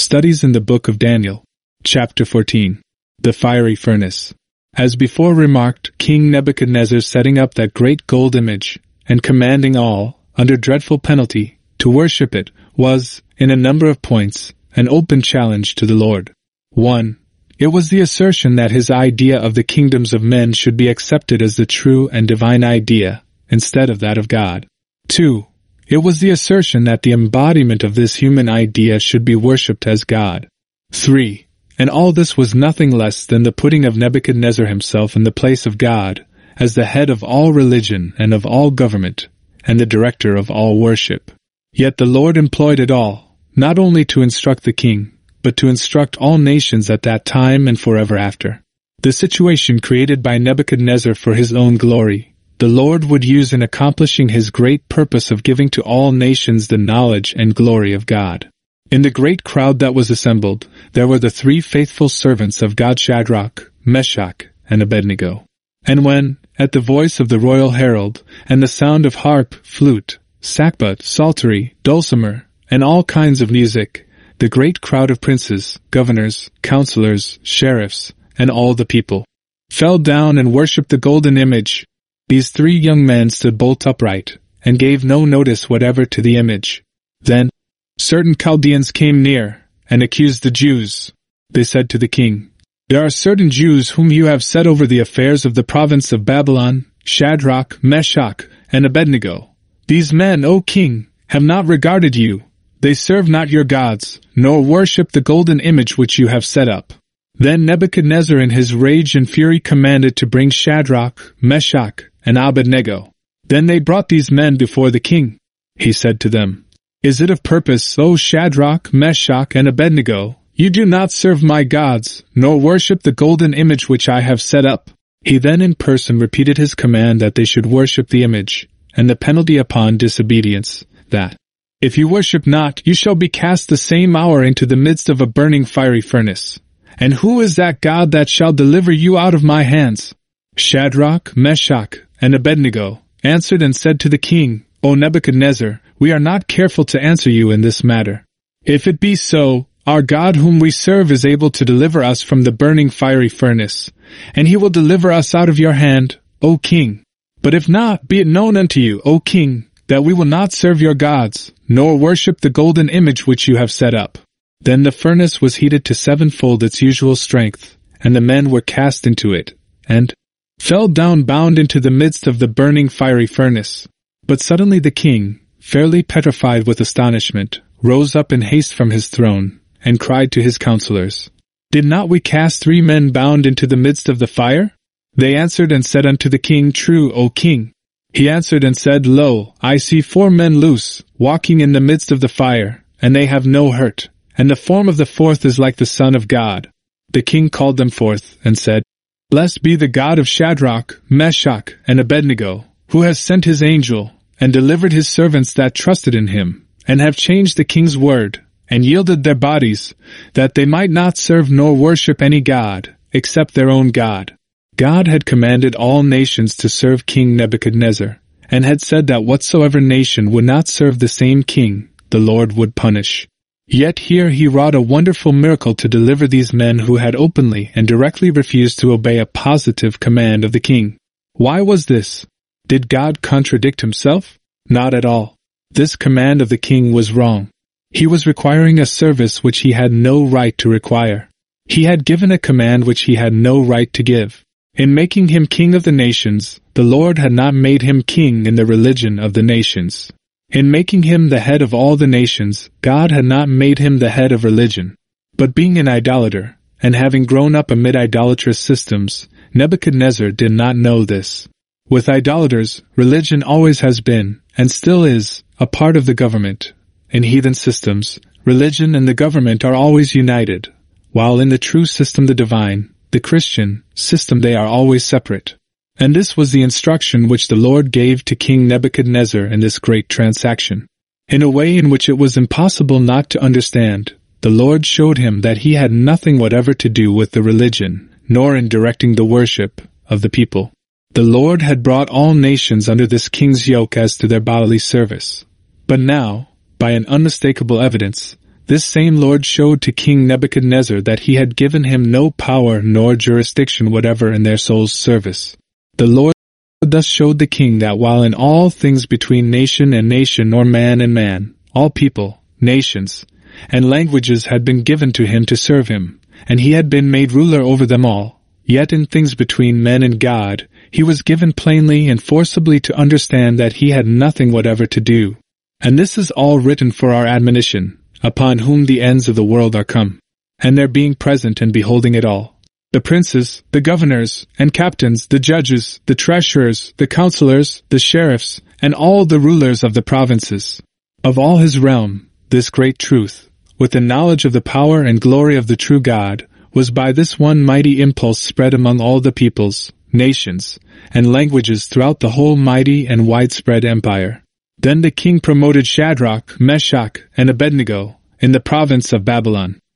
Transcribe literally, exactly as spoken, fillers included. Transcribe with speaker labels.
Speaker 1: Studies in the Book of Daniel. Chapter fourteen. The Fiery Furnace. As before remarked, King Nebuchadnezzar setting up that great gold image, and commanding all, under dreadful penalty, to worship it, was, in a number of points, an open challenge to the Lord. one. It was the assertion that his idea of the kingdoms of men should be accepted as the true and divine idea, instead of that of God. two. It was the assertion that the embodiment of this human idea should be worshipped as God. three. And all this was nothing less than the putting of Nebuchadnezzar himself in the place of God, as the head of all religion and of all government, and the director of all worship. Yet the Lord employed it all, not only to instruct the king, but to instruct all nations at that time and forever after. The situation created by Nebuchadnezzar for his own glory, the Lord would use in accomplishing his great purpose of giving to all nations the knowledge and glory of God. In the great crowd that was assembled, there were the three faithful servants of God, Shadrach, Meshach, and Abednego. And when, at the voice of the royal herald, and the sound of harp, flute, sackbut, psaltery, dulcimer, and all kinds of music, the great crowd of princes, governors, counselors, sheriffs, and all the people, fell down and worshipped the golden image, these three young men stood bolt upright, and gave no notice whatever to the image. Then, certain Chaldeans came near, and accused the Jews. They said to the king, "There are certain Jews whom you have set over the affairs of the province of Babylon, Shadrach, Meshach, and Abednego. These men, O king, have not regarded you. They serve not your gods, nor worship the golden image which you have set up." Then Nebuchadnezzar in his rage and fury commanded to bring Shadrach, Meshach, and Abednego. Then they brought these men before the king. He said to them, "Is it of purpose, O Shadrach, Meshach, and Abednego, you do not serve my gods, nor worship the golden image which I have set up?" He then in person repeated his command that they should worship the image, and the penalty upon disobedience, that, "If you worship not, you shall be cast the same hour into the midst of a burning fiery furnace. And who is that God that shall deliver you out of my hands?" Shadrach, Meshach, and Abednego answered and said to the king, "O Nebuchadnezzar, we are not careful to answer you in this matter. If it be so, our God whom we serve is able to deliver us from the burning fiery furnace, and he will deliver us out of your hand, O king. But if not, be it known unto you, O king, that we will not serve your gods, nor worship the golden image which you have set up." Then the furnace was heated to sevenfold its usual strength, and the men were cast into it, and fell down bound into the midst of the burning fiery furnace. But suddenly the king, fairly petrified with astonishment, rose up in haste from his throne, and cried to his counselors, "Did not we cast three men bound into the midst of the fire?" They answered and said unto the king, "True, O king." He answered and said, "Lo, I see four men loose, walking in the midst of the fire, and they have no hurt, and the form of the fourth is like the Son of God." The king called them forth, and said, "Blessed be the God of Shadrach, Meshach, and Abednego, who has sent his angel, and delivered his servants that trusted in him, and have changed the king's word, and yielded their bodies, that they might not serve nor worship any god, except their own God." God had commanded all nations to serve King Nebuchadnezzar, and had said that whatsoever nation would not serve the same king, the Lord would punish. Yet here he wrought a wonderful miracle to deliver these men who had openly and directly refused to obey a positive command of the king. Why was this? Did God contradict himself? Not at all. This command of the king was wrong. He was requiring a service which he had no right to require. He had given a command which he had no right to give. In making him king of the nations, the Lord had not made him king in the religion of the nations. In making him the head of all the nations, God had not made him the head of religion. But being an idolater, and having grown up amid idolatrous systems, Nebuchadnezzar did not know this. With idolaters, religion always has been, and still is, a part of the government. In heathen systems, religion and the government are always united, while in the true system, the divine, the Christian system, they are always separate. And this was the instruction which the Lord gave to King Nebuchadnezzar in this great transaction. In a way in which it was impossible not to understand, the Lord showed him that he had nothing whatever to do with the religion, nor in directing the worship of the people. The Lord had brought all nations under this king's yoke as to their bodily service. But now, by an unmistakable evidence, this same Lord showed to King Nebuchadnezzar that he had given him no power nor jurisdiction whatever in their soul's service. The Lord thus showed the king that while in all things between nation and nation or man and man, all people, nations, and languages had been given to him to serve him, and he had been made ruler over them all, yet in things between men and God, he was given plainly and forcibly to understand that he had nothing whatever to do. And this is all written for our admonition, upon whom the ends of the world are come, and their being present and beholding it all. The princes, the governors, and captains, the judges, the treasurers, the counselors, the sheriffs, and all the rulers of the provinces, of all his realm, this great truth, with the knowledge of the power and glory of the true God, was by this one mighty impulse spread among all the peoples, nations, and languages throughout the whole mighty and widespread empire. Then the king promoted Shadrach, Meshach, and Abednego, in the province of Babylon,